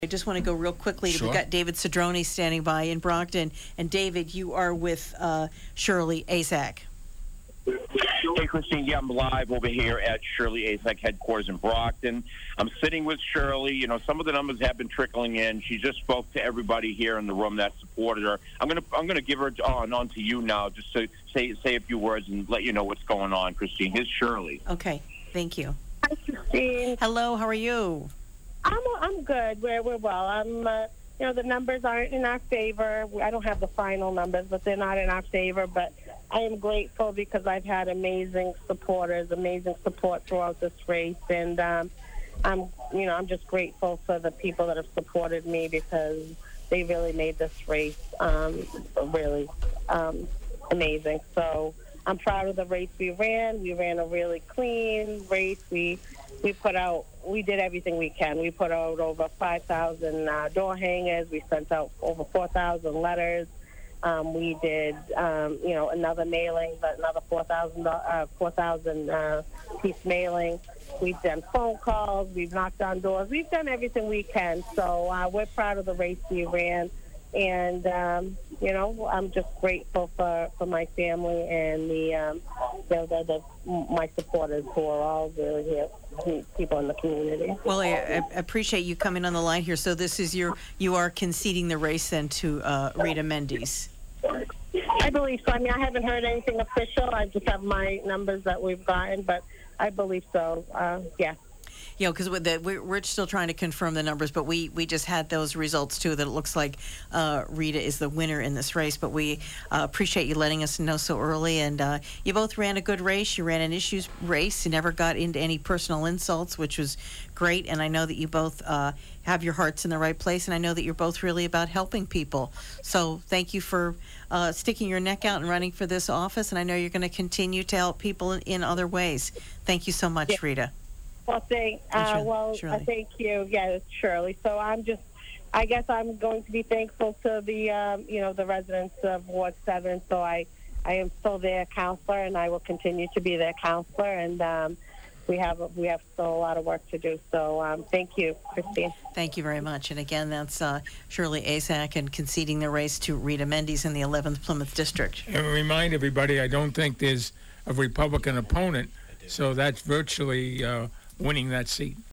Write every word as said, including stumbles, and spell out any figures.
I just want to go real quickly. Sure. We've got David Cedrone standing by in Brockton. And David, you are with uh, Shirley Asack. Hey, Christine, yeah, I'm live over here at Shirley Asack headquarters in Brockton. I'm sitting with Shirley. You know, some of the numbers have been trickling in. She just spoke to everybody here in the room that supported her. I'm gonna I'm gonna give her on on to you now, just to say say a few words and let you know what's going on, Christine. Here's Shirley. Okay, thank you. Hi, Christine. Hello, how are you? I'm I'm good. We're we're well. I'm uh, you know the numbers aren't in our favor. I don't have the final numbers, but they're not in our favor. But I am grateful because I've had amazing supporters, amazing support throughout this race, and um, I'm you know I'm just grateful for the people that have supported me because they really made this race um, really um, amazing. So I'm proud of the race we ran. We ran a really clean race. We we put out, we did everything we can. We put out over five thousand uh, door hangers. We sent out over four thousand letters. Um, we did, um, you know, another mailing, but another four thousand uh, four thousand uh, piece mailing. We've done phone calls. We've knocked on doors. We've done everything we can. So uh, we're proud of the race we ran. And, um, you know, I'm just grateful for, for my family and the, um, you know, the, the, my supporters who are all really here, people in the community. Well, I, I appreciate you coming on the line here. So this is your, you are conceding the race then to uh, Rita Mendes. I believe so. I mean, I haven't heard anything official. I just have my numbers that we've gotten, but I believe so. Uh, yeah. You know, because we're, we're still trying to confirm the numbers, but we, we just had those results, too, that it looks like uh, Rita is the winner in this race. But we uh, appreciate you letting us know so early. And uh, you both ran a good race. You ran an issues race. You never got into any personal insults, which was great. And I know that you both uh, have your hearts in the right place. And I know that you're both really about helping people. So thank you for uh, sticking your neck out and running for this office. And I know you're going to continue to help people in, in other ways. Thank you so much, Yeah. Rita. Well, thank, uh, Shirley, well, Shirley. uh, thank you. Yeah, it's Shirley. So I'm just, I guess I'm going to be thankful to the, um, you know, the residents of Ward seven. So I, I am still their counselor, and I will continue to be their counselor. And um, we have, we have still a lot of work to do. So um, thank you, Christine. Thank you very much. And again, that's uh, Shirley Asack and conceding the race to Rita Mendes in the eleventh Plymouth District. And remind everybody, I don't think there's a Republican opponent, so that's virtually uh, winning that seat.